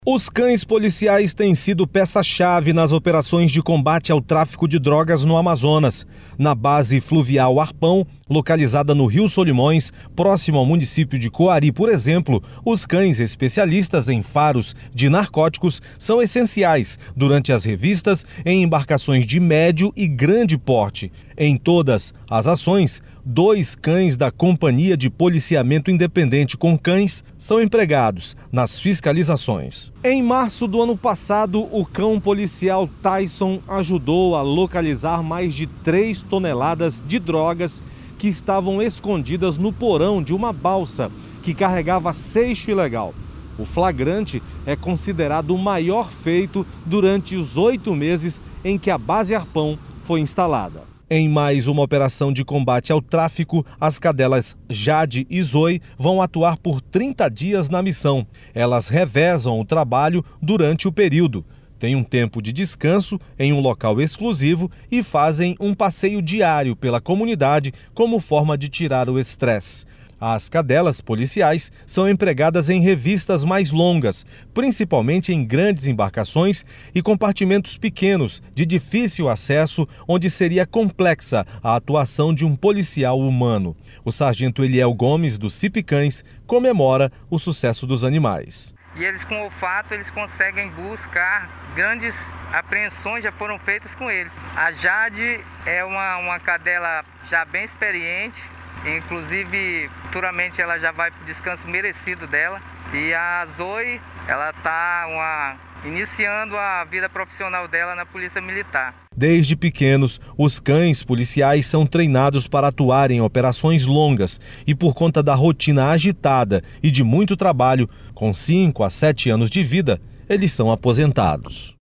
Os cães policiais têm sido peça-chave nas operações de combate ao tráfico de drogas no Amazonas. Na base fluvial Arpão, localizada no Rio Solimões, próximo ao município de Coari, por exemplo, os cães especialistas em faros de narcóticos são essenciais durante as revistas em embarcações de médio e grande porte. Em todas as ações, 2 cães da Companhia de Policiamento Independente com Cães são empregados nas fiscalizações. Em março do ano passado, o cão policial Tyson ajudou a localizar mais de 3 toneladas de drogas que estavam escondidas no porão de uma balsa que carregava seixo ilegal. O flagrante é considerado o maior feito durante os 8 meses em que a base Arpão foi instalada. Em mais uma operação de combate ao tráfico, as cadelas Jade e Zoe vão atuar por 30 dias na missão. Elas revezam o trabalho durante o período. Têm um tempo de descanso em um local exclusivo e fazem um passeio diário pela comunidade como forma de tirar o estresse. As cadelas policiais são empregadas em revistas mais longas, principalmente em grandes embarcações e compartimentos pequenos de difícil acesso, onde seria complexa a atuação de um policial humano. O sargento Eliel Gomes, do CIP Cães, comemora o sucesso dos animais. E eles, com olfato, eles conseguem buscar grandes apreensões, já foram feitas com eles. A Jade é uma cadela já bem experiente. Inclusive, futuramente ela já vai para o descanso merecido dela. E a Zoe, ela está iniciando a vida profissional dela na Polícia Militar. Desde pequenos, os cães policiais são treinados para atuar em operações longas e, por conta da rotina agitada e de muito trabalho, com 5 a 7 anos de vida, eles são aposentados.